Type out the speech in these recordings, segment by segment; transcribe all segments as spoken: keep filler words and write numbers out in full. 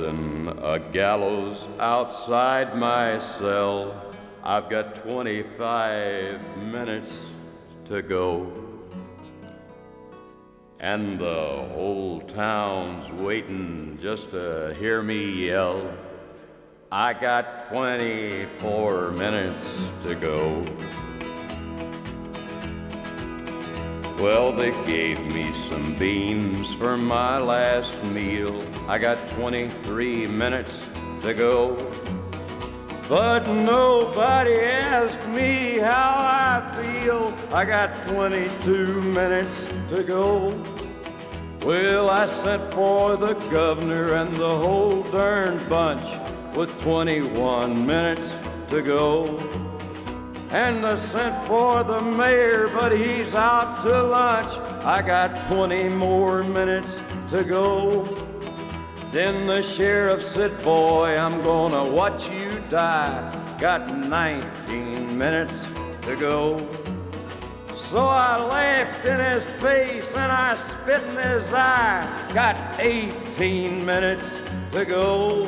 building a gallows outside my cell. I've got twenty-five minutes to go, and the whole town's waiting just to hear me yell. I got twenty-four minutes to go. Well, they gave me some beans for my last meal. I got twenty-three minutes to go. But nobody asked me how I feel. I got twenty-two minutes to go. Well, I sent for the governor and the whole darn bunch with twenty-one minutes to go. And I sent for the mayor, but he's out to lunch. I got twenty more minutes to go. Then the sheriff said, boy, I'm gonna watch you die. Got nineteen minutes to go. So I laughed in his face and I spit in his eye. Got eighteen minutes to go.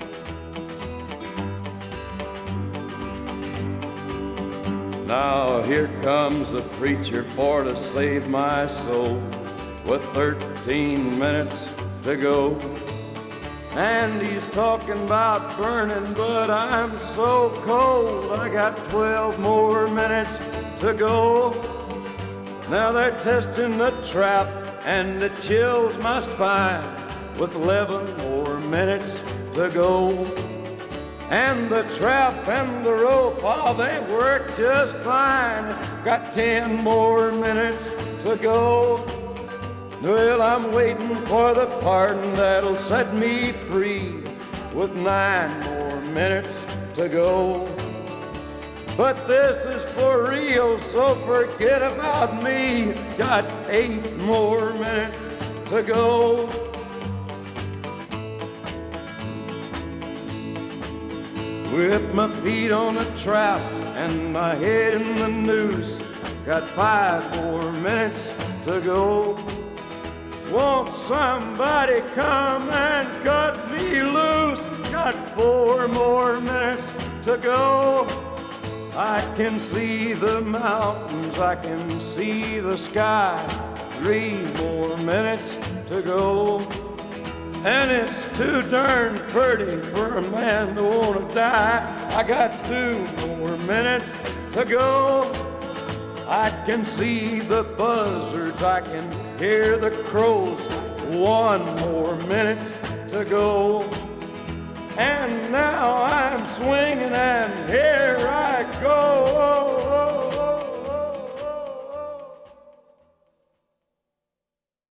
Now here comes the preacher for to save my soul, with thirteen minutes to go. And he's talking about burning, but I'm so cold. I got twelve more minutes to go. Now they're testing the trap and it chills my spine, with eleven more minutes to go. And the trap and the rope, oh, they work just fine. Got ten more minutes to go. Well, I'm waiting for the pardon that'll set me free, with nine more minutes to go. But this is for real, so forget about me. Got eight more minutes to go. With my feet on a trap and my head in the noose, got five more minutes to go. Won't somebody come and cut me loose? Got four more minutes to go. I can see the mountains, I can see the sky. Three more minutes to go. And it's too darn pretty for a man to want to die. I got two more minutes to go. I can see the buzzards, I can hear the crows. One more minute to go.